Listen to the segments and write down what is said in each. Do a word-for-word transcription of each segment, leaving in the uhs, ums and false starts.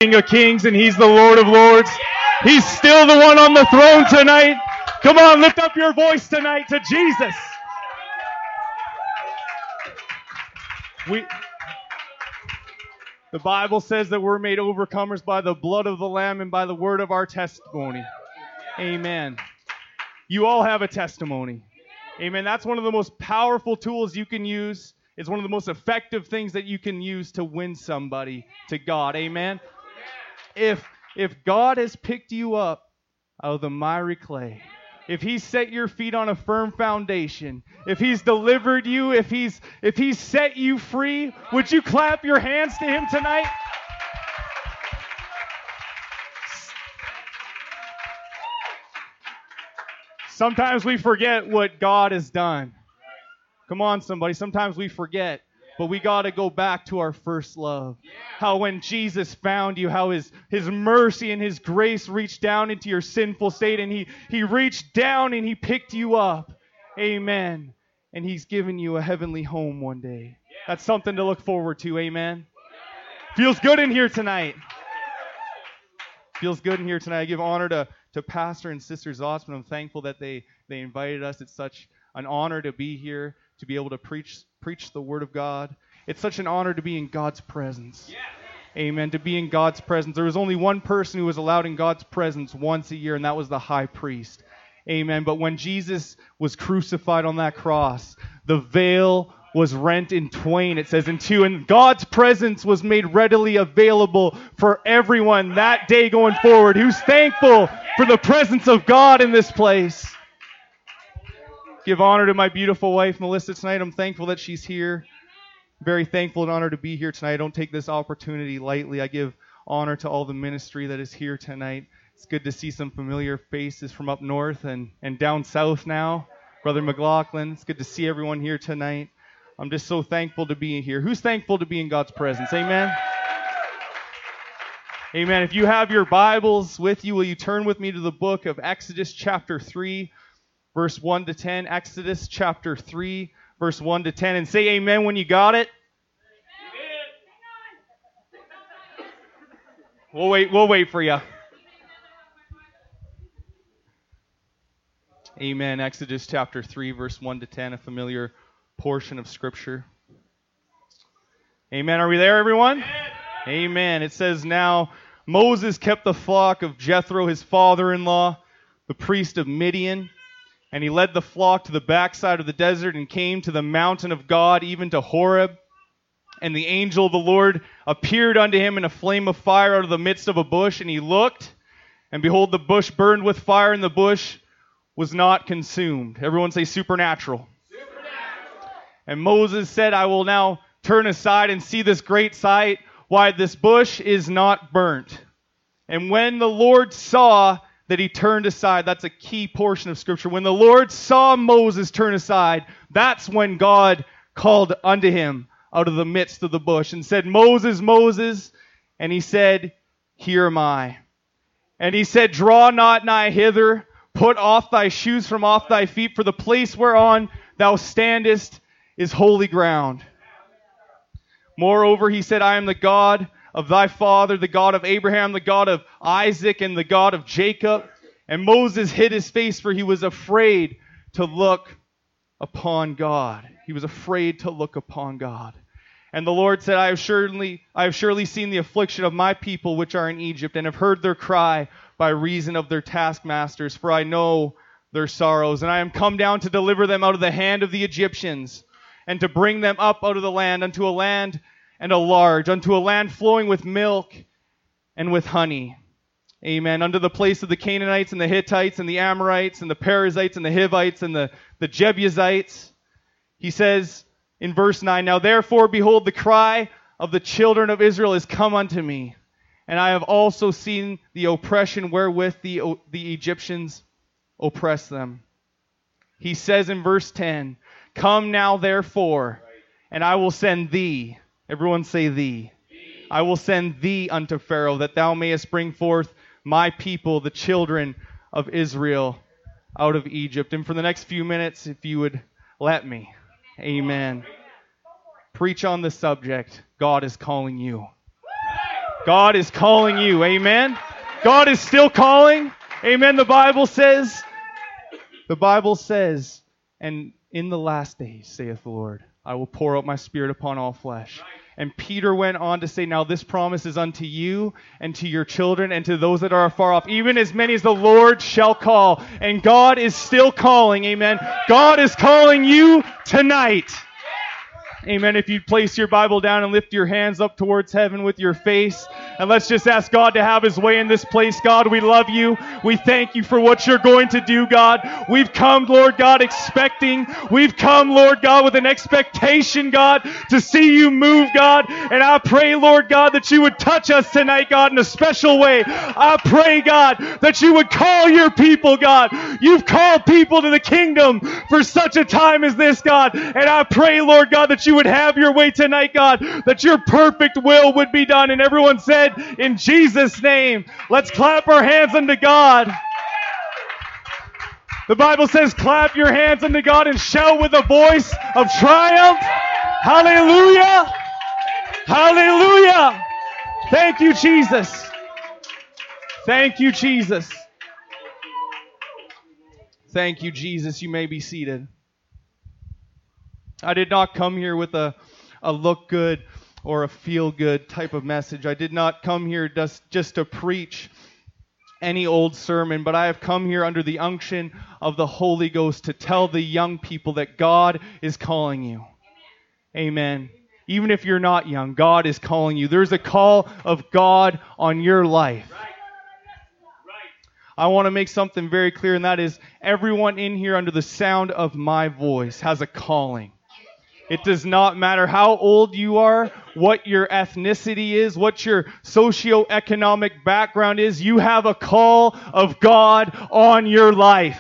King of Kings and He's the Lord of Lords. He's still the one on the throne tonight. Come on, lift up your voice tonight to Jesus. We, the Bible says that we're made overcomers by the blood of the Lamb and by the word of our testimony. Amen. You all have a testimony. Amen. That's one of the most powerful tools you can use. It's one of the most effective things that you can use to win somebody to God. Amen. If if God has picked you up out of the miry clay, if He's set your feet on a firm foundation, if He's delivered you, if He's if He's set you free, would you clap your hands to Him tonight? Sometimes we forget what God has done. Come on, somebody. Sometimes we forget. But we got to go back to our first love. How when Jesus found you, how his, his mercy and His grace reached down into your sinful state, and he, he reached down and He picked you up. Amen. And He's given you a heavenly home one day. That's something to look forward to. Amen. Feels good in here tonight. Feels good in here tonight. I give honor to, to Pastor and Sister Zossman. I'm thankful that they, they invited us. It's such an honor to be here, to be able to preach preach the Word of God. It's such an honor to be in God's presence. Yeah. Amen. To be in God's presence. There was only one person who was allowed in God's presence once a year, and that was the high priest. Amen. But when Jesus was crucified on that cross, the veil was rent in twain, it says in two, and God's presence was made readily available for everyone that day going forward. Who's thankful for the presence of God in this place? Give honor to my beautiful wife, Melissa, tonight. I'm thankful that she's here. Very thankful and honored to be here tonight. I don't take this opportunity lightly. I give honor to all the ministry that is here tonight. It's good to see some familiar faces from up north and, and down south now. Brother McLaughlin, it's good to see everyone here tonight. I'm just so thankful to be here. Who's thankful to be in God's presence? Amen? Amen. If you have your Bibles with you, will you turn with me to the book of Exodus chapter three, verse one to ten. Exodus chapter three, verse one to ten. And say amen when you got it. We'll wait, we'll wait for you. Amen. Exodus chapter three, verse one to ten, a familiar portion of Scripture. Amen. Are we there, everyone? Amen. Amen. It says, now Moses kept the flock of Jethro, his father-in-law, the priest of Midian, and he led the flock to the backside of the desert and came to the mountain of God, even to Horeb. And the angel of the Lord appeared unto him in a flame of fire out of the midst of a bush, and he looked, and behold, the bush burned with fire, and the bush was not consumed. Everyone say supernatural. And Moses said, I will now turn aside and see this great sight, why this bush is not burnt. And when the Lord saw that he turned aside, that's a key portion of Scripture. When the Lord saw Moses turn aside, that's when God called unto him out of the midst of the bush and said, Moses, Moses. And he said, here am I. And he said, draw not nigh hither, put off thy shoes from off thy feet, for the place whereon thou standest is holy ground. Moreover, he said, I am the God of thy father, the God of Abraham, the God of Isaac, and the God of Jacob. And Moses hid his face, for he was afraid to look upon God. He was afraid to look upon God. And the Lord said, I have surely, I have surely seen the affliction of my people which are in Egypt, and have heard their cry by reason of their taskmasters, for I know their sorrows. And I am come down to deliver them out of the hand of the Egyptians, and to bring them up out of the land unto a land and a large, unto a land flowing with milk and with honey. Amen. Unto the place of the Canaanites and the Hittites and the Amorites and the Perizzites and the Hivites and the, the Jebusites. He says in verse nine, now therefore, behold, the cry of the children of Israel is come unto me, and I have also seen the oppression wherewith the, the Egyptians oppress them. He says in verse ten, come now therefore, and I will send thee. Everyone say thee. thee. I will send thee unto Pharaoh, that thou mayest bring forth my people, the children of Israel, out of Egypt. And for the next few minutes, if you would let me. Amen. Amen. Preach on the subject, God is calling you. God is calling you. Amen. God is still calling. Amen. The Bible says, the Bible says, and in the last days, saith the Lord, I will pour out my Spirit upon all flesh. And Peter went on to say, now this promise is unto you and to your children and to those that are afar off, even as many as the Lord shall call. And God is still calling. Amen. God is calling you tonight. Amen. If you place your Bible down and lift your hands up towards heaven with your face, and let's just ask God to have His way in this place. God, we love you. We thank you for what you're going to do, God. We've come, Lord God, expecting. We've come, Lord God, with an expectation, God, to see you move, God. And I pray, Lord God, that you would touch us tonight, God, in a special way. I pray, God, that you would call your people, God. You've called people to the kingdom for such a time as this, God. And I pray, Lord God, that you would have your way tonight, God, that your perfect will would be done. And everyone said, in Jesus' name, let's clap our hands unto God. The Bible says, clap your hands unto God and shout with a voice of triumph. Hallelujah. Hallelujah. Thank you, Jesus. Thank you, Jesus. Thank you, Jesus. You may be seated. I did not come here with a, a look good or a feel-good type of message. I did not come here just, just to preach any old sermon, but I have come here under the unction of the Holy Ghost to tell the young people that God is calling you. Amen. Even if you're not young, God is calling you. There's a call of God on your life. I want to make something very clear, and that is everyone in here under the sound of my voice has a calling. It does not matter how old you are, what your ethnicity is, what your socioeconomic background is. You have a call of God on your life.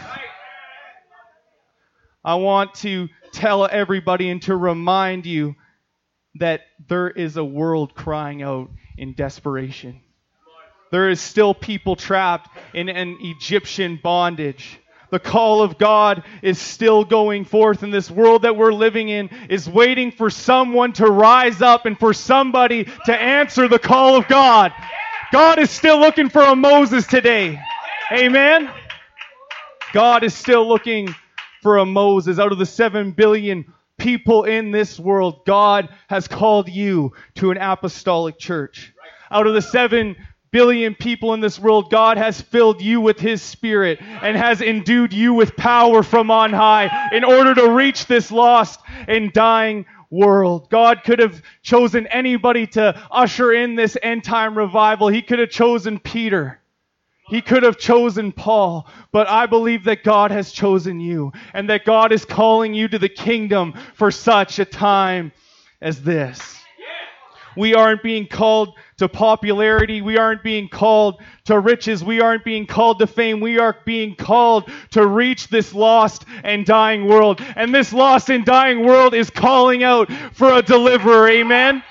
I want to tell everybody and to remind you that there is a world crying out in desperation. There is still people trapped in an Egyptian bondage. The call of God is still going forth, and this world that we're living in is waiting for someone to rise up and for somebody to answer the call of God. God is still looking for a Moses today. Amen? God is still looking for a Moses. Out of the seven billion people in this world, God has called you to an apostolic church. Out of the seven billion people in this world, God has filled you with His Spirit and has endued you with power from on high in order to reach this lost and dying world. God could have chosen anybody to usher in this end-time revival. He could have chosen Peter. He could have chosen Paul. But I believe that God has chosen you and that God is calling you to the kingdom for such a time as this. We aren't being called to popularity. We aren't being called to riches. We aren't being called to fame. We are being called to reach this lost and dying world. And this lost and dying world is calling out for a deliverer. Amen?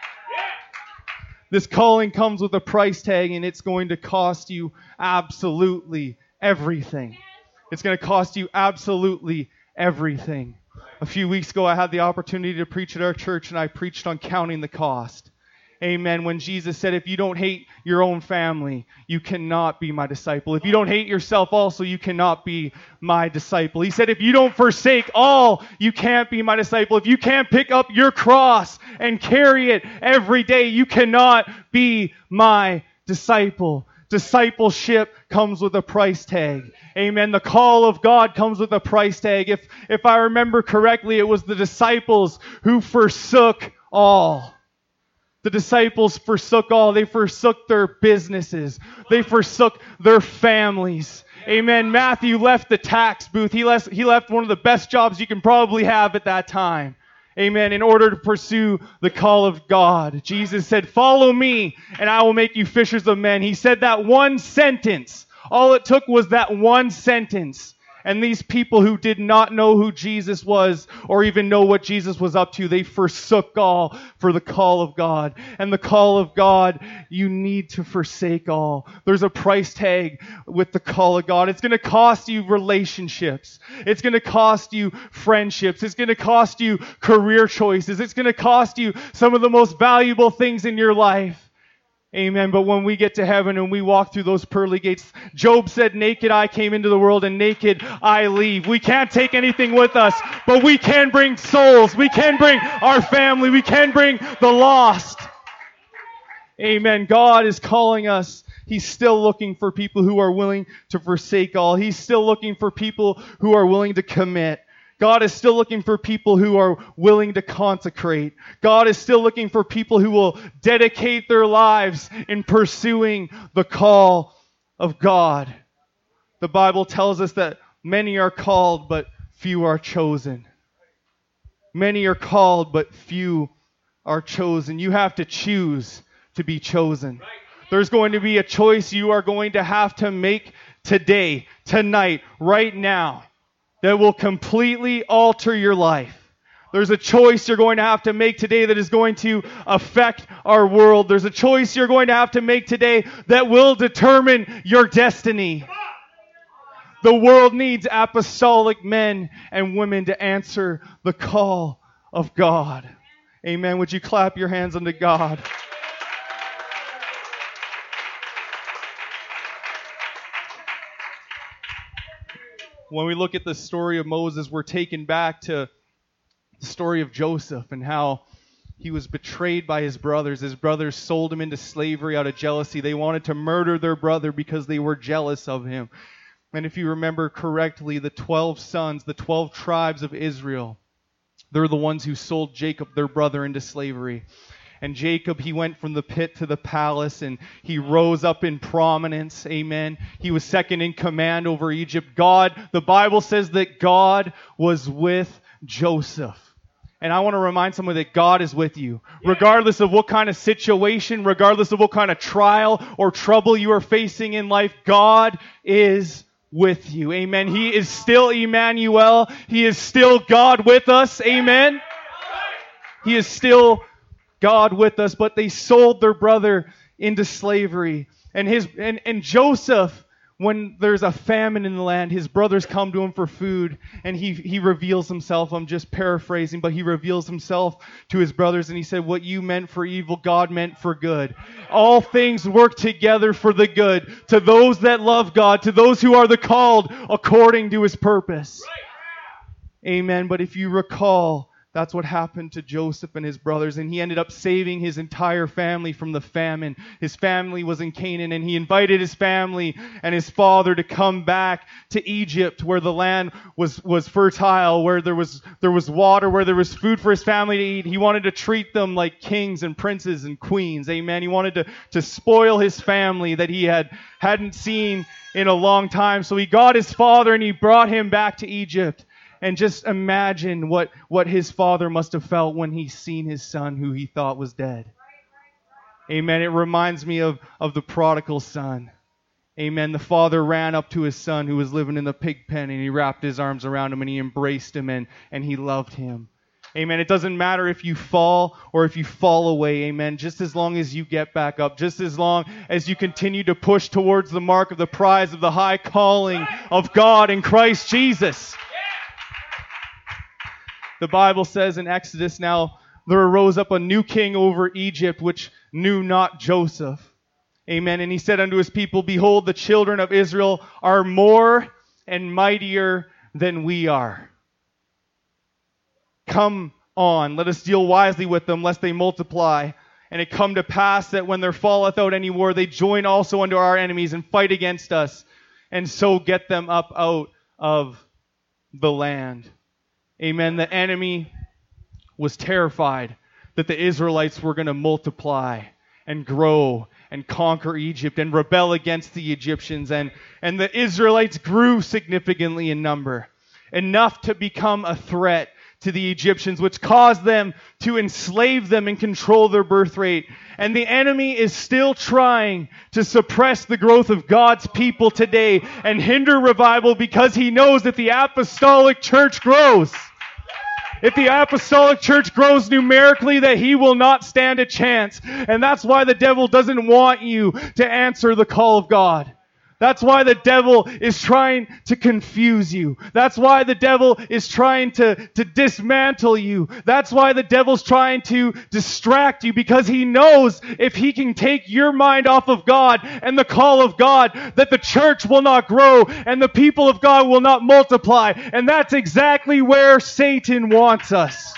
This calling comes with a price tag, and it's going to cost you absolutely everything. It's going to cost you absolutely everything. A few weeks ago, I had the opportunity to preach at our church, and I preached on counting the cost. Amen. When Jesus said, if you don't hate your own family, you cannot be my disciple. If you don't hate yourself also, you cannot be my disciple. He said, if you don't forsake all, you can't be my disciple. If you can't pick up your cross and carry it every day, you cannot be my disciple. Discipleship comes with a price tag. Amen. The call of God comes with a price tag. If, if I remember correctly, it was the disciples who forsook all. The disciples forsook all. They forsook their businesses. They forsook their families. Amen. Matthew left the tax booth. He left, he left one of the best jobs you can probably have at that time. Amen. In order to pursue the call of God. Jesus said, follow me and I will make you fishers of men. He said that one sentence. All it took was that one sentence. And these people who did not know who Jesus was or even know what Jesus was up to, they forsook all for the call of God. And the call of God, you need to forsake all. There's a price tag with the call of God. It's going to cost you relationships. It's going to cost you friendships. It's going to cost you career choices. It's going to cost you some of the most valuable things in your life. Amen. But when we get to heaven and we walk through those pearly gates, Job said, naked I came into the world and naked I leave. We can't take anything with us, but we can bring souls. We can bring our family. We can bring the lost. Amen. God is calling us. He's still looking for people who are willing to forsake all. He's still looking for people who are willing to commit. God is still looking for people who are willing to consecrate. God is still looking for people who will dedicate their lives in pursuing the call of God. The Bible tells us that many are called, but few are chosen. Many are called, but few are chosen. You have to choose to be chosen. There's going to be a choice you are going to have to make today, tonight, right now, that will completely alter your life. There's a choice you're going to have to make today that is going to affect our world. There's a choice you're going to have to make today that will determine your destiny. The world needs apostolic men and women to answer the call of God. Amen. Would you clap your hands unto God? When we look at the story of Moses, we're taken back to the story of Joseph and how he was betrayed by his brothers. His brothers sold him into slavery out of jealousy. They wanted to murder their brother because they were jealous of him. And if you remember correctly, the twelve sons, the twelve tribes of Israel, they're the ones who sold Jacob, their brother, into slavery. And Jacob, he went from the pit to the palace, and he rose up in prominence. Amen. He was second in command over Egypt. God, the Bible says that God was with Joseph. And I want to remind someone that God is with you. Regardless of what kind of situation, regardless of what kind of trial or trouble you are facing in life, God is with you. Amen. He is still Emmanuel. He is still God with us. Amen. He is still God with us, but they sold their brother into slavery. And his and, and Joseph, when there's a famine in the land, his brothers come to him for food, and he, he reveals himself. I'm just paraphrasing, but he reveals himself to his brothers, and he said, what you meant for evil, God meant for good. All things work together for the good, to those that love God, to those who are the called according to his purpose. Amen. But if you recall, that's what happened to Joseph and his brothers, and he ended up saving his entire family from the famine. His family was in Canaan, and he invited his family and his father to come back to Egypt, where the land was, was fertile, where there was there was water, where there was food for his family to eat. He wanted to treat them like kings and princes and queens. Amen. He wanted to, to spoil his family that he had, hadn't seen in a long time. So he got his father and he brought him back to Egypt. And just imagine what, what his father must have felt when he seen his son who he thought was dead. Amen. It reminds me of, of the prodigal son. Amen. The father ran up to his son who was living in the pig pen, and he wrapped his arms around him and he embraced him, and, and he loved him. Amen. It doesn't matter if you fall or if you fall away. Amen. Just as long as you get back up, just as long as you continue to push towards the mark of the prize of the high calling of God in Christ Jesus. The Bible says in Exodus, now there arose up a new king over Egypt, which knew not Joseph. Amen. And he said unto his people, behold, the children of Israel are more and mightier than we are. Come on, let us deal wisely with them, lest they multiply. And it come to pass that when there falleth out any war, they join also unto our enemies and fight against us, and so get them up out of the land. Amen. The enemy was terrified that the Israelites were going to multiply and grow and conquer Egypt and rebel against the Egyptians. And, and the Israelites grew significantly in number, enough to become a threat to the Egyptians, which caused them to enslave them and control their birth rate. And the enemy is still trying to suppress the growth of God's people today and hinder revival, because he knows that the apostolic church grows. If the apostolic church grows numerically, that he will not stand a chance. And that's why the devil doesn't want you to answer the call of God. That's why the devil is trying to confuse you. That's why the devil is trying to, to dismantle you. That's why the devil's trying to distract you, because he knows if he can take your mind off of God and the call of God, that the church will not grow and the people of God will not multiply. And that's exactly where Satan wants us.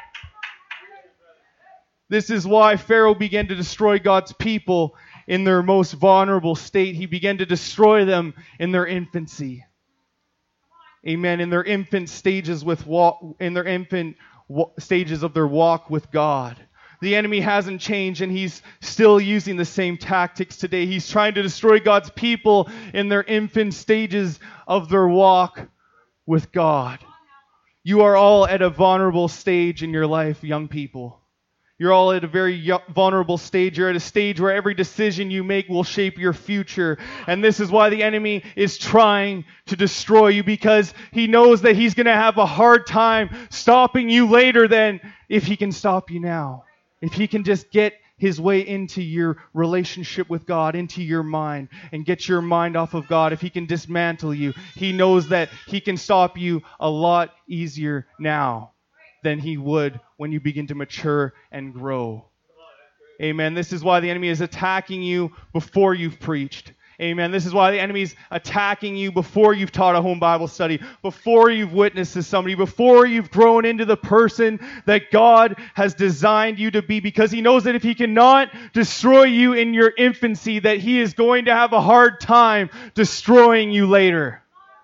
This is why Pharaoh began to destroy God's people in their most vulnerable state. He began to destroy them in their infancy. Amen. In their infant stages with walk, in their infant wa- stages of their walk with God. The enemy hasn't changed, and he's still using the same tactics today. He's trying to destroy God's people in their infant stages of their walk with God. You are all at a vulnerable stage in your life, young people. You're all at a very vulnerable stage. You're at a stage where every decision you make will shape your future. And this is why the enemy is trying to destroy you, because he knows that he's going to have a hard time stopping you later than if he can stop you now. If he can just get his way into your relationship with God, into your mind, and get your mind off of God, if he can dismantle you, he knows that he can stop you a lot easier now than he would when you begin to mature and grow. Amen. This is why the enemy is attacking you before you've preached. Amen. This is why the enemy is attacking you before you've taught a home Bible study, before you've witnessed to somebody, before you've grown into the person that God has designed you to be, because he knows that if he cannot destroy you in your infancy, that he is going to have a hard time destroying you later.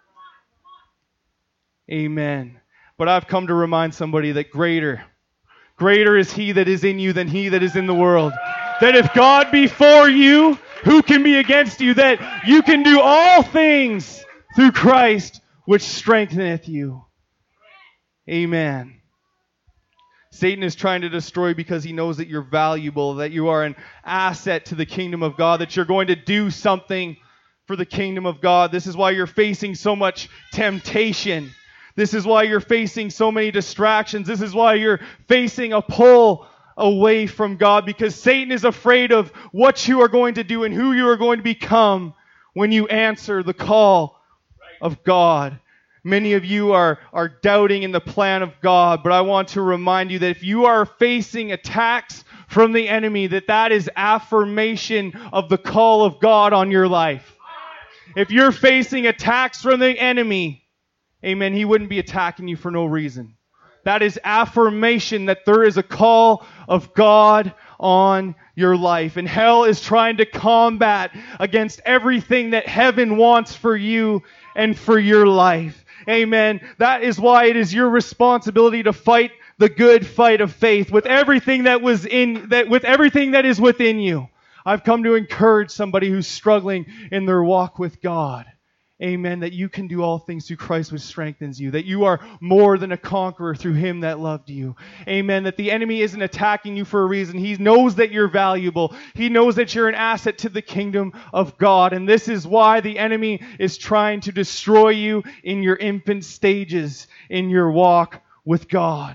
Amen. But I've come to remind somebody that greater, greater is he that is in you than he that is in the world. That if God be for you, who can be against you? That you can do all things through Christ, which strengtheneth you. Amen. Satan is trying to destroy because he knows that you're valuable, that you are an asset to the kingdom of God, that you're going to do something for the kingdom of God. This is why you're facing so much temptation. This is why you're facing so many distractions. This is why you're facing a pull away from God, because Satan is afraid of what you are going to do and who you are going to become when you answer the call of God. Many of you are, are doubting in the plan of God, but I want to remind you that if you are facing attacks from the enemy, that that is affirmation of the call of God on your life. If you're facing attacks from the enemy, amen, he wouldn't be attacking you for no reason. That is affirmation that there is a call of God on your life. And hell is trying to combat against everything that heaven wants for you and for your life. Amen. That is why it is your responsibility to fight the good fight of faith with everything that was in that with everything that is within you. I've come to encourage somebody who's struggling in their walk with God. Amen. That you can do all things through Christ which strengthens you. That you are more than a conqueror through him that loved you. Amen. That the enemy isn't attacking you for a reason. He knows that you're valuable. He knows that you're an asset to the kingdom of God. And this is why the enemy is trying to destroy you in your infant stages in your walk with God.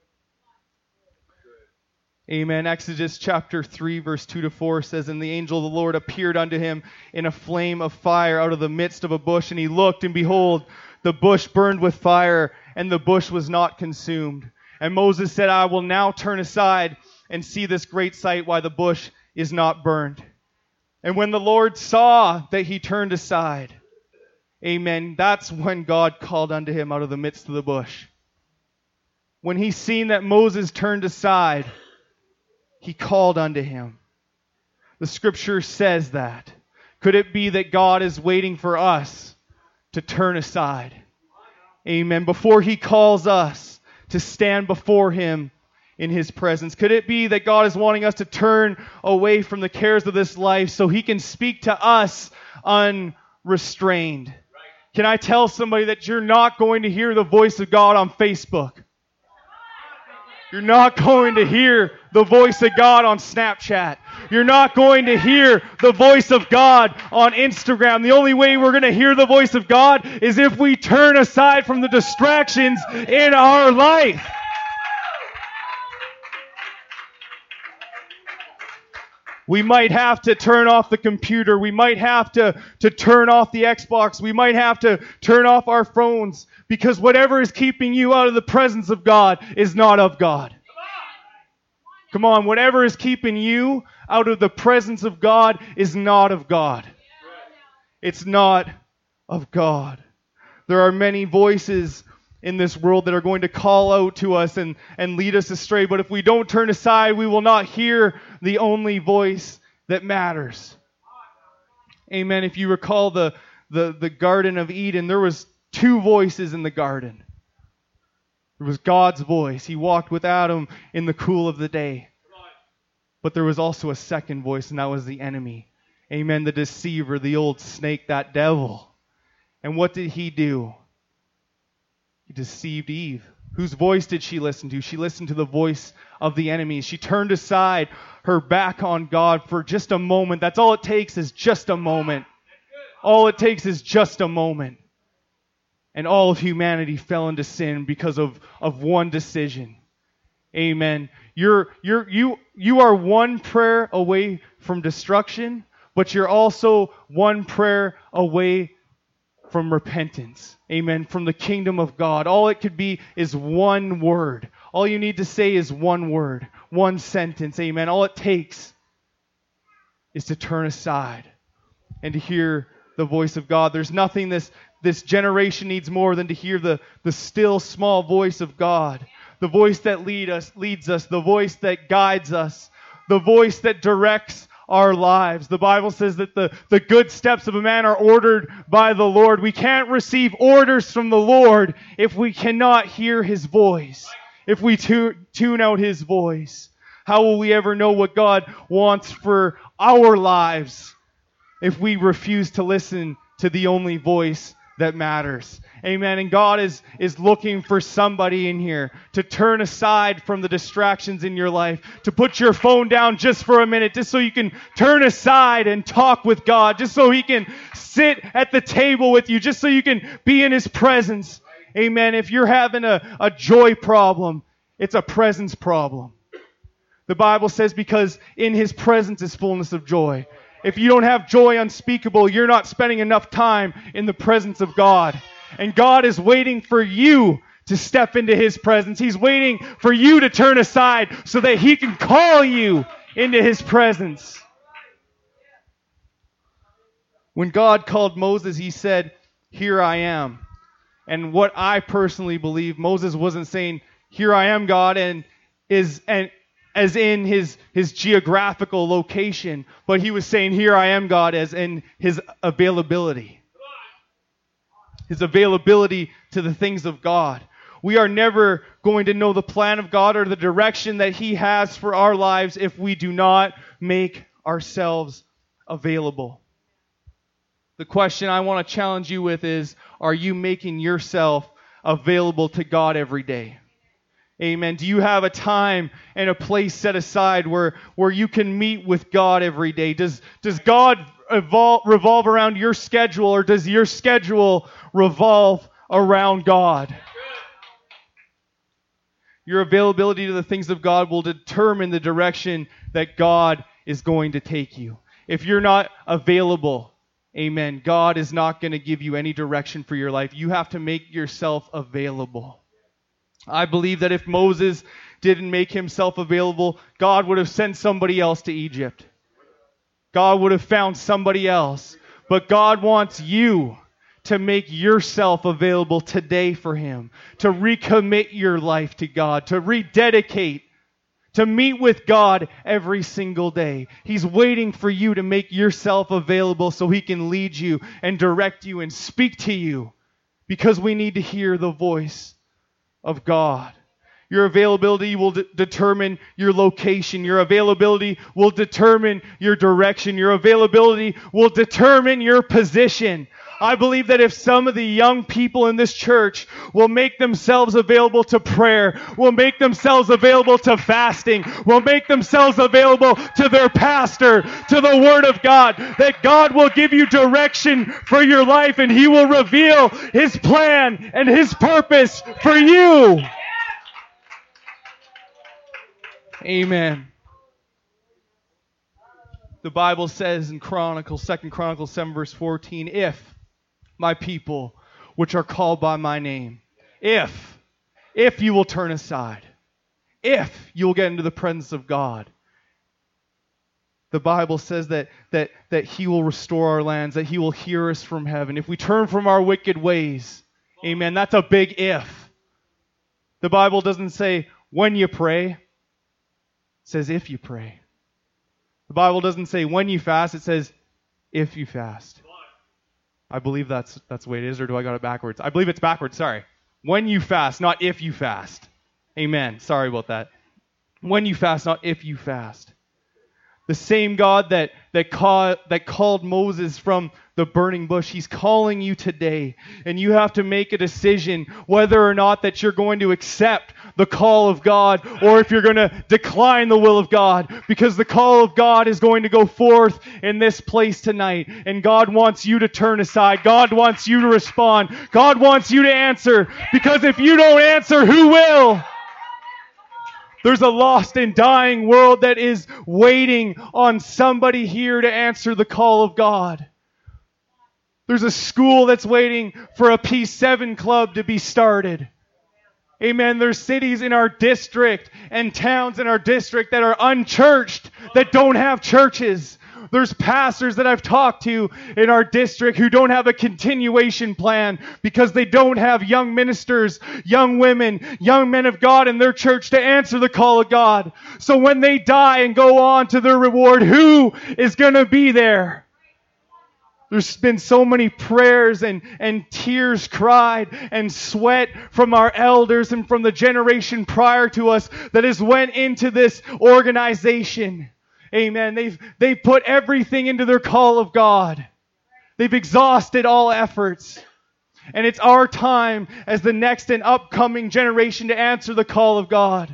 Amen. Exodus chapter three, verse two to four says, "And the angel of the Lord appeared unto him in a flame of fire out of the midst of a bush. And he looked, and behold, the bush burned with fire, and the bush was not consumed. And Moses said, I will now turn aside and see this great sight, why the bush is not burned. And when the Lord saw that he turned aside," amen, that's when God called unto him out of the midst of the bush. When he seen that Moses turned aside, he called unto him. The scripture says that. Could it be that God is waiting for us to turn aside? Amen. Before he calls us to stand before him in his presence. Could it be that God is wanting us to turn away from the cares of this life so he can speak to us unrestrained? Can I tell somebody that you're not going to hear the voice of God on Facebook? You're not going to hear the voice of God on Snapchat. You're not going to hear the voice of God on Instagram. The only way we're going to hear the voice of God is if we turn aside from the distractions in our life. We might have to turn off the computer. We might have to, to turn off the Xbox. We might have to turn off our phones, because whatever is keeping you out of the presence of God is not of God. Come on, whatever is keeping you out of the presence of God is not of God. It's not of God. There are many voices in this world that are going to call out to us and, and lead us astray. But if we don't turn aside, we will not hear the only voice that matters. Amen. If you recall the, the, the Garden of Eden, there was two voices in the garden. There was God's voice. He walked with Adam in the cool of the day. But there was also a second voice, and that was the enemy. Amen. The deceiver, the old snake, that devil. And what did he do? He deceived Eve. Whose voice did she listen to? She listened to the voice of the enemy. She turned aside, her back on God for just a moment. That's all it takes, is just a moment. All it takes is just a moment. And all of humanity fell into sin because of, of one decision. Amen. You're, you're, you, you are one prayer away from destruction, but you're also one prayer away from repentance. Amen. From the kingdom of God. All it could be is one word. All you need to say is one word. One sentence. Amen. All it takes is to turn aside and to hear the voice of God. There's nothing this, this generation needs more than to hear the, the still small voice of God. The voice that lead us, leads us. The voice that guides us. The voice that directs our lives. The Bible says that the, the good steps of a man are ordered by the Lord. We can't receive orders from the Lord if we cannot hear His voice. If we tu- tune out His voice. How will we ever know what God wants for our lives if we refuse to listen to the only voice that matters? Amen. And God is, is looking for somebody in here to turn aside from the distractions in your life, to put your phone down just for a minute, just so you can turn aside and talk with God, just so He can sit at the table with you, just so you can be in His presence. Amen. If you're having a, a joy problem, it's a presence problem. The Bible says because in His presence is fullness of joy. If you don't have joy unspeakable, you're not spending enough time in the presence of God. And God is waiting for you to step into His presence. He's waiting for you to turn aside so that He can call you into His presence. When God called Moses, He said, "Here I am." And what I personally believe, Moses wasn't saying, "Here I am, God," and is and as in his, his geographical location, but he was saying, "Here I am, God," as in His availability. His availability to the things of God. We are never going to know the plan of God or the direction that He has for our lives if we do not make ourselves available. The question I want to challenge you with is, are you making yourself available to God every day? Amen. Do you have a time and a place set aside where, where you can meet with God every day? Does, does God evolve, revolve around your schedule, or does your schedule revolve around God? Your availability to the things of God will determine the direction that God is going to take you. If you're not available, amen, God is not going to give you any direction for your life. You have to make yourself available. I believe that if Moses didn't make himself available, God would have sent somebody else to Egypt. God would have found somebody else. But God wants you to make yourself available today for Him, to recommit your life to God, to rededicate, to meet with God every single day. He's waiting for you to make yourself available so He can lead you and direct you and speak to you, because we need to hear the voice of God. Your availability will de- determine your location. Your availability will determine your direction. Your availability will determine your position. I believe that if some of the young people in this church will make themselves available to prayer, will make themselves available to fasting, will make themselves available to their pastor, to the Word of God, that God will give you direction for your life and He will reveal His plan and His purpose for you. Amen. The Bible says in Chronicles, Second Chronicles seven verse fourteen, if my people, which are called by my name, if, if you will turn aside, if you will get into the presence of God, the Bible says that, that, that He will restore our lands, that He will hear us from heaven. If we turn from our wicked ways, amen, that's a big if. The Bible doesn't say when you pray, it says if you pray. The Bible doesn't say when you fast, it says if you fast. I believe that's that's the way it is, or do I got it backwards? I believe it's backwards, sorry. When you fast, not if you fast. Amen. Sorry about that. When you fast, not if you fast. The same God that that, call, that called Moses from the burning bush, He's calling you today. And you have to make a decision whether or not that you're going to accept the call of God or if you're going to decline the will of God. Because the call of God is going to go forth in this place tonight. And God wants you to turn aside. God wants you to respond. God wants you to answer. Because if you don't answer, who will? There's a lost and dying world that is waiting on somebody here to answer the call of God. There's a school that's waiting for a P seven club to be started. Amen. There's cities in our district and towns in our district that are unchurched, that don't have churches. There's pastors that I've talked to in our district who don't have a continuation plan because they don't have young ministers, young women, young men of God in their church to answer the call of God. So when they die and go on to their reward, who is going to be there? There's been so many prayers and, and tears cried and sweat from our elders and from the generation prior to us that has went into this organization. Amen. They've, they've put everything into their call of God. They've exhausted all efforts. And it's our time as the next and upcoming generation to answer the call of God.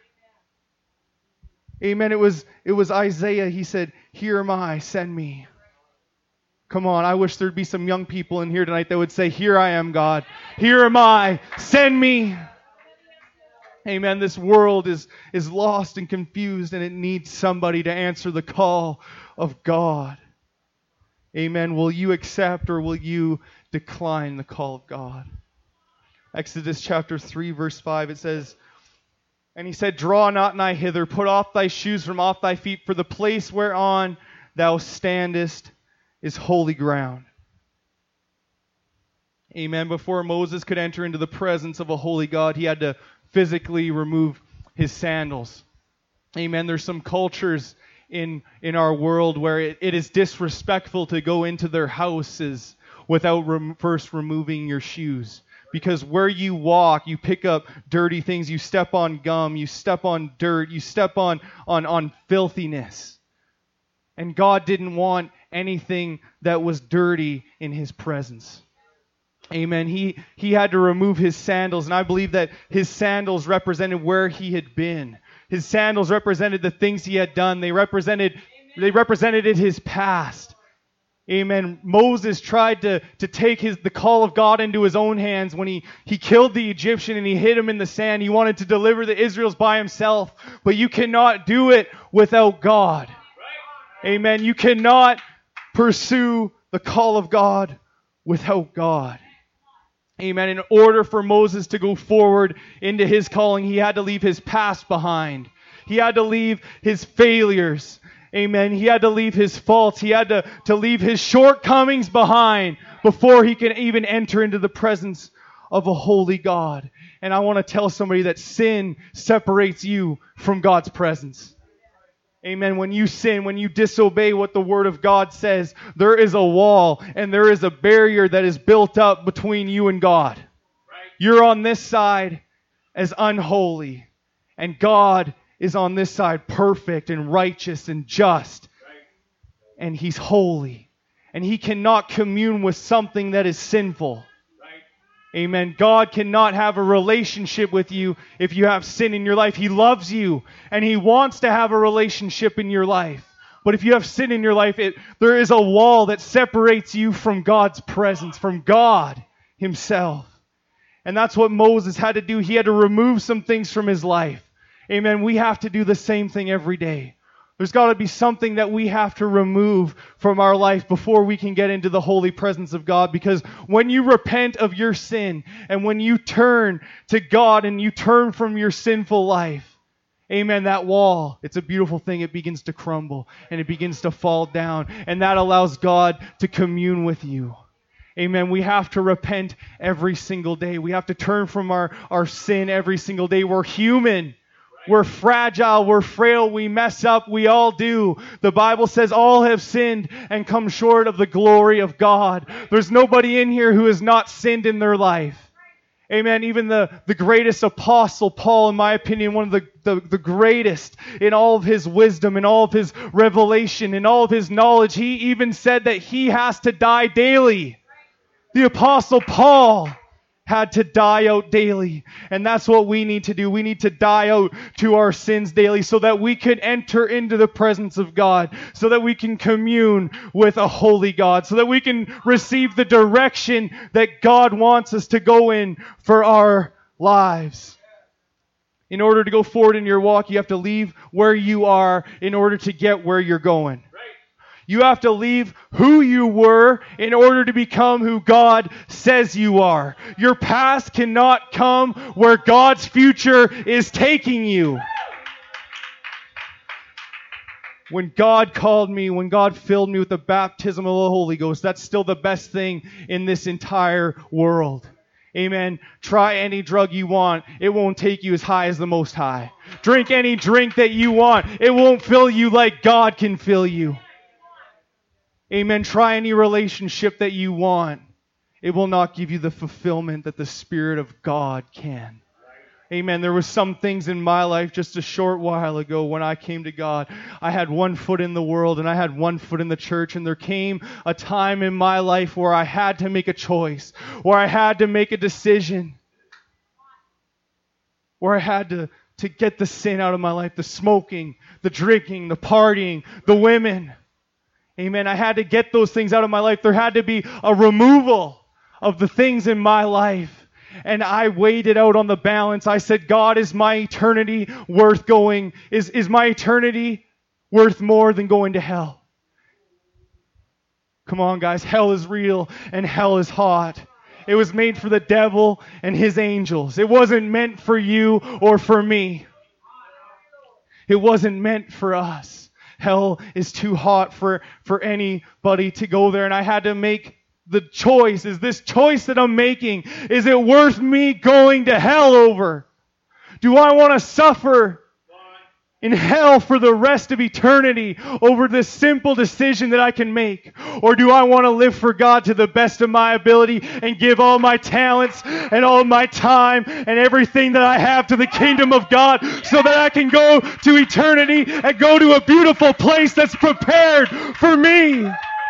Amen. It was, it was Isaiah. He said, "Here am I, send me." Come on, I wish there'd be some young people in here tonight that would say, "Here I am, God. Here am I, send me." Amen. This world is, is lost and confused, and it needs somebody to answer the call of God. Amen. Will you accept or will you decline the call of God? Exodus chapter three, verse five, it says, "And he said, Draw not nigh hither, put off thy shoes from off thy feet, for the place whereon thou standest is holy ground." Amen. Before Moses could enter into the presence of a holy God, he had to physically remove his sandals. Amen. There's some cultures in, in our world where it, it is disrespectful to go into their houses without rem- first removing your shoes. Because where you walk, you pick up dirty things. You step on gum. You step on dirt. You step on, on, on filthiness. And God didn't want anything that was dirty in His presence. Amen. He, he had to remove his sandals, and I believe that his sandals represented where he had been. His sandals represented the things he had done. They represented, they represented his past. Amen. Moses tried to, to take his, the call of God into his own hands when he, he killed the Egyptian and he hid him in the sand. He wanted to deliver the Israelites by himself, but you cannot do it without God. Amen. You cannot pursue the call of God without God. Amen. In order for Moses to go forward into his calling, he had to leave his past behind. He had to leave his failures. Amen. He had to leave his faults. He had to, to leave his shortcomings behind before he can even enter into the presence of a holy God. And I want to tell somebody that sin separates you from God's presence. Amen. When you sin, when you disobey what the Word of God says, there is a wall and there is a barrier that is built up between you and God. Right. You're on this side as unholy, and God is on this side perfect and righteous and just. Right. And He's holy. And He cannot commune with something that is sinful. Amen. God cannot have a relationship with you if you have sin in your life. He loves you and He wants to have a relationship in your life. But if you have sin in your life, it, there is a wall that separates you from God's presence, from God Himself. And that's what Moses had to do. He had to remove some things from his life. Amen. We have to do the same thing every day. There's got to be something that we have to remove from our life before we can get into the holy presence of God. Because when you repent of your sin and when you turn to God and you turn from your sinful life, amen, that wall, it's a beautiful thing. It begins to crumble and it begins to fall down. And that allows God to commune with you. Amen. We have to repent every single day. We have to turn from our, our sin every single day. We're human. We're fragile, we're frail, we mess up, we all do. The Bible says all have sinned and come short of the glory of God. There's nobody in here who has not sinned in their life. Amen. Even the, the greatest apostle, Paul, in my opinion, one of the, the, the greatest in all of his wisdom, in all of his revelation, in all of his knowledge, he even said that he has to die daily. The apostle Paul had to die out daily. And that's what we need to do. We need to die out to our sins daily so that we can enter into the presence of God, so that we can commune with a holy God, so that we can receive the direction that God wants us to go in for our lives. In order to go forward in your walk, you have to leave where you are in order to get where you're going. You have to leave who you were in order to become who God says you are. Your past cannot come where God's future is taking you. When God called me, when God filled me with the baptism of the Holy Ghost, that's still the best thing in this entire world. Amen. Try any drug you want. It won't take you as high as the Most High. Drink any drink that you want. It won't fill you like God can fill you. Amen. Try any relationship that you want. It will not give you the fulfillment that the Spirit of God can. Amen. There was some things in my life just a short while ago when I came to God. I had one foot in the world and I had one foot in the church. And there came a time in my life where I had to make a choice, where I had to make a decision, where I had to, to get the sin out of my life, the smoking, the drinking, the partying, the women. Amen. I had to get those things out of my life. There had to be a removal of the things in my life. And I weighed it out on the balance. I said, God, is my eternity worth going? Is, is my eternity worth more than going to hell? Come on, guys. Hell is real and hell is hot. It was made for the devil and his angels. It wasn't meant for you or for me. It wasn't meant for us. Hell is too hot for, for anybody to go there. And I had to make the choice. Is this choice that I'm making, is it worth me going to hell over? Do I want to suffer in hell for the rest of eternity over this simple decision that I can make? Or do I want to live for God to the best of my ability and give all my talents and all my time and everything that I have to the kingdom of God so that I can go to eternity and go to a beautiful place that's prepared for me?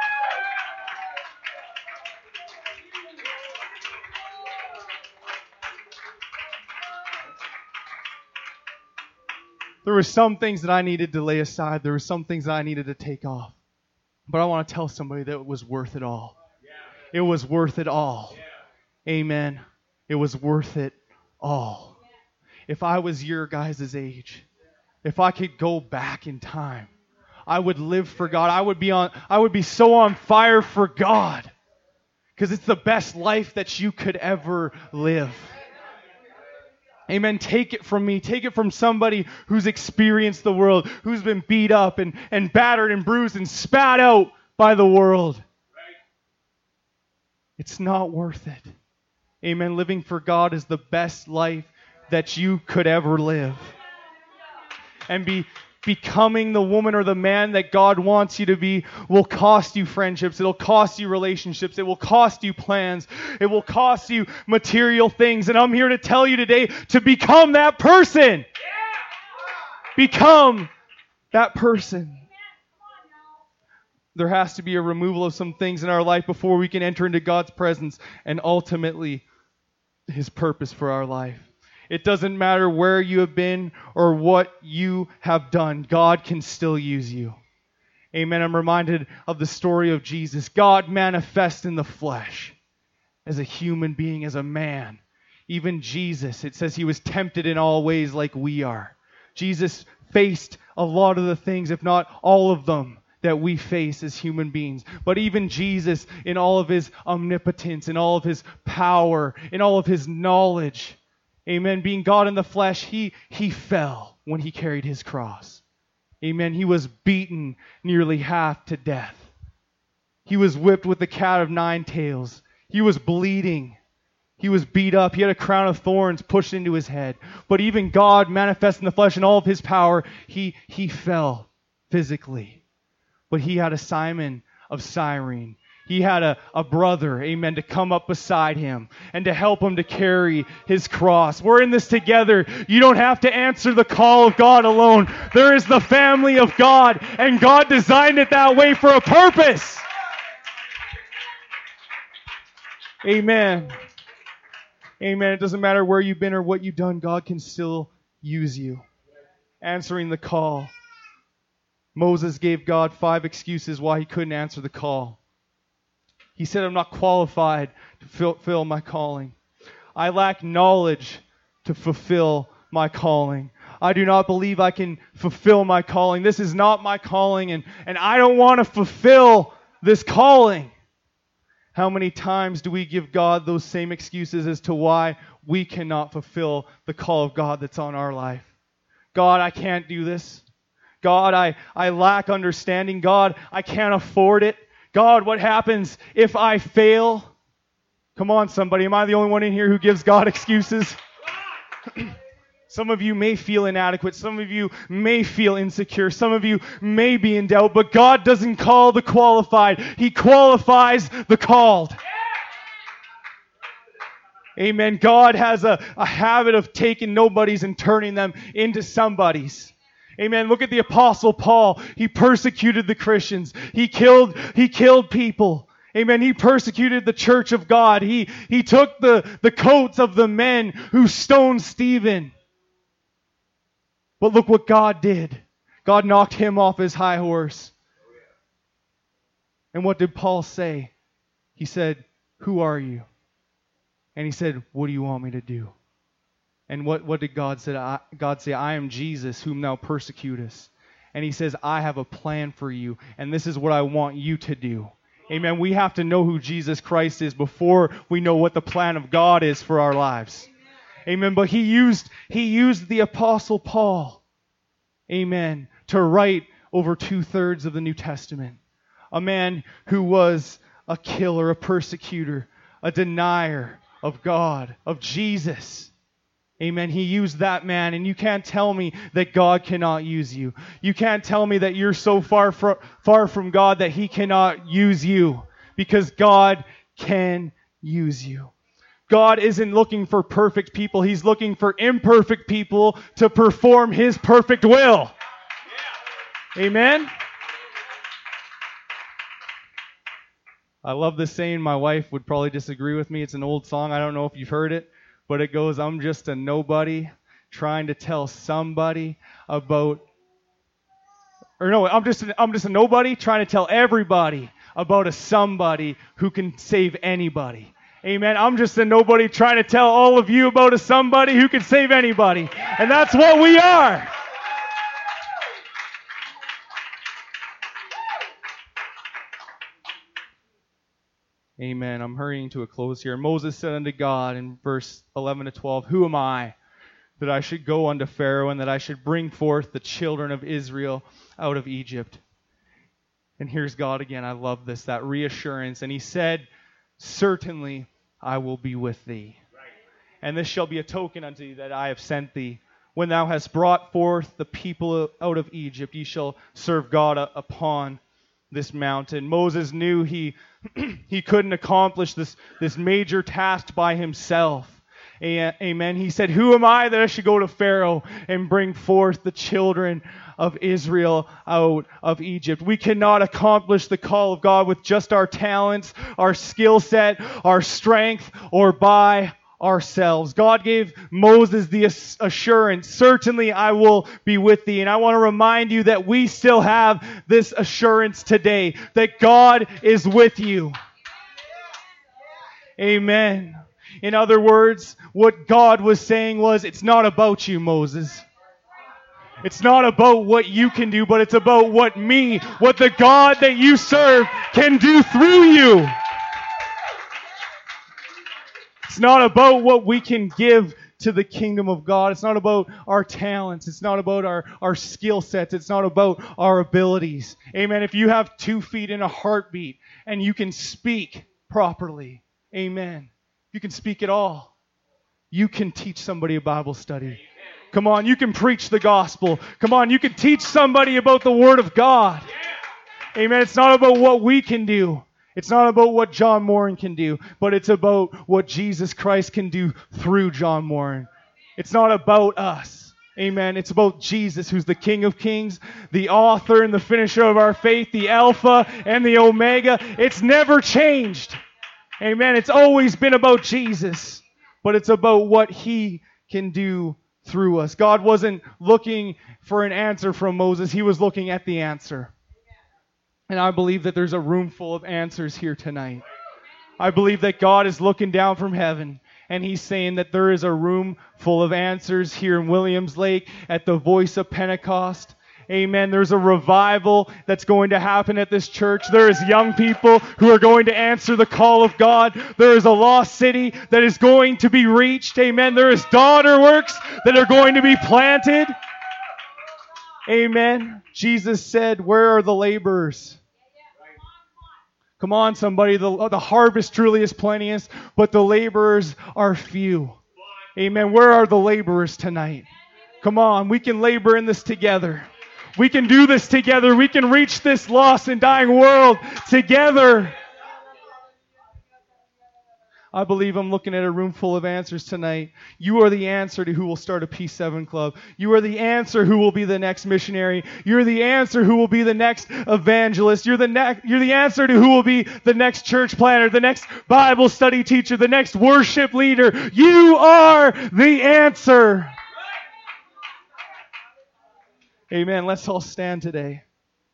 There were some things that I needed to lay aside. There were some things that I needed to take off. But I want to tell somebody that it was worth it all. It was worth it all. Amen. It was worth it all. If I was your guys' age, if I could go back in time, I would live for God. I would be on. I would be so on fire for God, because it's the best life that you could ever live. Amen. Take it from me. Take it from somebody who's experienced the world, who's been beat up and, and battered and bruised and spat out by the world. It's not worth it. Amen. Living for God is the best life that you could ever live. And be becoming the woman or the man that God wants you to be will cost you friendships. It'll cost you relationships. It will cost you plans. It will cost you material things. And I'm here to tell you today to become that person. Become that person. There has to be a removal of some things in our life before we can enter into God's presence and ultimately His purpose for our life. It doesn't matter where you have been or what you have done. God can still use you. Amen. I'm reminded of the story of Jesus. God manifest in the flesh as a human being, as a man. Even Jesus, it says He was tempted in all ways like we are. Jesus faced a lot of the things, if not all of them, that we face as human beings. But even Jesus, in all of his omnipotence, in all of his power, in all of his knowledge, amen, being God in the flesh, he, he fell when he carried his cross. Amen. He was beaten nearly half to death. He was whipped with the cat of nine tails. He was bleeding. He was beat up. He had a crown of thorns pushed into his head. But even God, manifest in the flesh in all of his power, he, he fell physically. But he had a Simon of Cyrene. He had a, a brother, amen, to come up beside him and to help him to carry his cross. We're in this together. You don't have to answer the call of God alone. There is the family of God, and God designed it that way for a purpose. Amen. Amen. It doesn't matter where you've been or what you've done, God can still use you. Answering the call. Moses gave God five excuses why he couldn't answer the call. He said, I'm not qualified to fulfill my calling. I lack knowledge to fulfill my calling. I do not believe I can fulfill my calling. This is not my calling, and, and I don't want to fulfill this calling. How many times do we give God those same excuses as to why we cannot fulfill the call of God that's on our life? God, I can't do this. God, I, I lack understanding. God, I can't afford it. God, what happens if I fail? Come on, somebody. Am I the only one in here who gives God excuses? Some of you may feel inadequate. Some of you may feel insecure. Some of you may be in doubt. But God doesn't call the qualified. He qualifies the called. Amen. God has a, a habit of taking nobodies and turning them into somebodies. Amen. Look at the Apostle Paul. He persecuted the Christians. He killed, he killed people. Amen. He persecuted the church of God. He, he took the, the coats of the men who stoned Stephen. But look what God did. God knocked him off his high horse. And what did Paul say? He said, who are you? And he said, what do you want me to do? And what, what did God say? I, God say, I am Jesus whom thou persecutest. And he says, I have a plan for you, and this is what I want you to do. Amen. We have to know who Jesus Christ is before we know what the plan of God is for our lives. Amen. But he used, he used the Apostle Paul, amen, to write over two-thirds of the New Testament. A man who was a killer, a persecutor, a denier of God, of Jesus. Amen. He used that man, and you can't tell me that God cannot use you. You can't tell me that you're so far fr- far from God that He cannot use you, because God can use you. God isn't looking for perfect people. He's looking for imperfect people to perform His perfect will. Yeah. Amen. I love this saying. My wife would probably disagree with me. It's an old song. I don't know if you've heard it. But it goes, I'm just a nobody trying to tell somebody about, or no, I'm just, a, I'm just a nobody trying to tell everybody about a somebody who can save anybody. Amen. I'm just a nobody trying to tell all of you about a somebody who can save anybody. And that's what we are. Amen. I'm hurrying to a close here. Moses said unto God in verse eleven to twelve, who am I that I should go unto Pharaoh and that I should bring forth the children of Israel out of Egypt? And here's God again. I love this, that reassurance. And he said, certainly I will be with thee. And this shall be a token unto thee that I have sent thee. When thou hast brought forth the people out of Egypt, ye shall serve God upon this mountain. Moses knew he he couldn't accomplish this, this major task by himself. Amen. He said, who am I that I should go to Pharaoh and bring forth the children of Israel out of Egypt? We cannot accomplish the call of God with just our talents, our skill set, our strength, or by ourselves. God gave Moses the assurance, certainly I will be with thee. And I want to remind you that we still have this assurance today, that God is with you. Amen. In other words, what God was saying was, it's not about you, Moses. It's not about what you can do, but it's about what me, what the God that you serve can do through you. It's not about what we can give to the kingdom of God. It's not about our talents. It's not about our, our skill sets. It's not about our abilities. Amen. If you have two feet and a heartbeat and you can speak properly, amen, you can speak at all. You can teach somebody a Bible study. Come on, you can preach the gospel. Come on, you can teach somebody about the Word of God. Amen. It's not about what we can do. It's not about what John Morin can do, but it's about what Jesus Christ can do through John Morin. It's not about us. Amen. It's about Jesus, who's the King of Kings, the author and the finisher of our faith, the Alpha and the Omega. It's never changed. Amen. It's always been about Jesus, but it's about what He can do through us. God wasn't looking for an answer from Moses. He was looking at the answer. And I believe that there's a room full of answers here tonight. I believe that God is looking down from heaven and He's saying that there is a room full of answers here in Williams Lake at the Voice of Pentecost. Amen. There's a revival that's going to happen at this church. There is young people who are going to answer the call of God. There is a lost city that is going to be reached. Amen. There is daughter works that are going to be planted. Amen. Jesus said, where are the laborers? Come on, somebody. The, the harvest truly is plenteous, but the laborers are few. Amen. Where are the laborers tonight? Come on. We can labor in this together. We can do this together. We can reach this lost and dying world together. I believe I'm looking at a room full of answers tonight. You are the answer to who will start a P seven club. You are the answer who will be the next missionary. You're the answer who will be the next evangelist. You're the ne- you're the answer to who will be the next church planner, the next Bible study teacher, the next worship leader. You are the answer. Amen. Let's all stand today.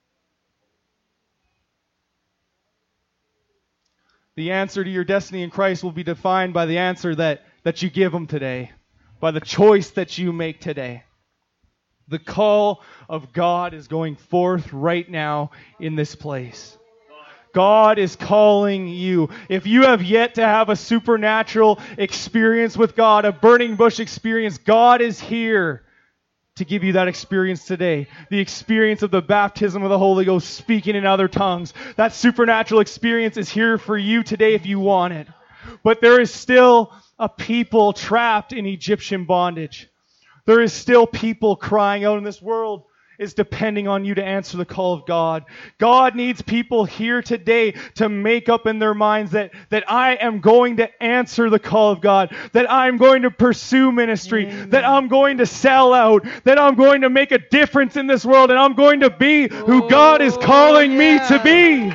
The answer to your destiny in Christ will be defined by the answer that, that you give Him today, by the choice that you make today. The call of God is going forth right now in this place. God is calling you. If you have yet to have a supernatural experience with God, a burning bush experience, God is here to give you that experience today. The experience of the baptism of the Holy Ghost, speaking in other tongues. That supernatural experience is here for you today if you want it. But there is still a people trapped in Egyptian bondage. There is still people crying out in this world is depending on you to answer the call of God. God needs people here today to make up in their minds that, that I am going to answer the call of God, that I'm going to pursue ministry, Amen. That I'm going to sell out, that I'm going to make a difference in this world, and I'm going to be who oh, God is calling yeah. me to be.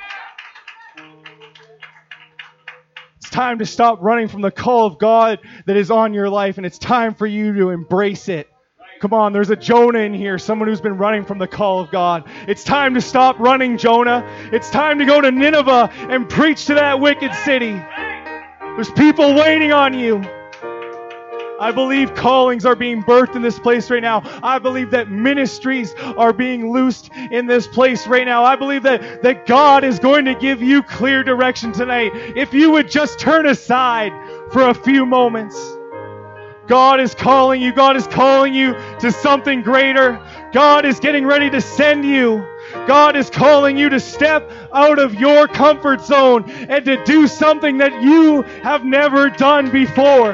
It's time to stop running from the call of God that is on your life, and it's time for you to embrace it. Come on, there's a Jonah in here, someone who's been running from the call of God. It's time to stop running, Jonah. It's time to go to Nineveh and preach to that wicked city. There's people waiting on you. I believe callings are being birthed in this place right now. I believe that ministries are being loosed in this place right now. I believe that, that God is going to give you clear direction tonight. If you would just turn aside for a few moments. God is calling you. God is calling you to something greater. God is getting ready to send you. God is calling you to step out of your comfort zone and to do something that you have never done before.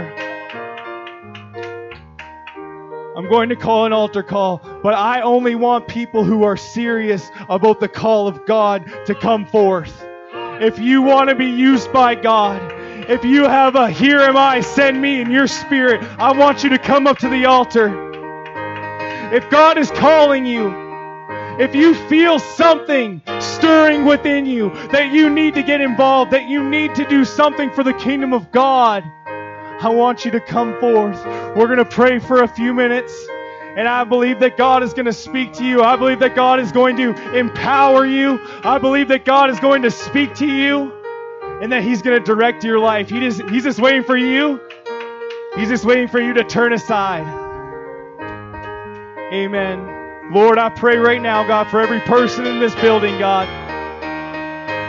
I'm going to call an altar call, but I only want people who are serious about the call of God to come forth. If you want to be used by God, if you have a here am I, send me in your spirit, I want you to come up to the altar. If God is calling you, if you feel something stirring within you, that you need to get involved, that you need to do something for the kingdom of God, I want you to come forth. We're going to pray for a few minutes. And I believe that God is going to speak to you. I believe that God is going to empower you. I believe that God is going to speak to you. And that He's going to direct your life. He just, he's just waiting for you. He's just waiting for you to turn aside. Amen. Lord, I pray right now, God, for every person in this building, God.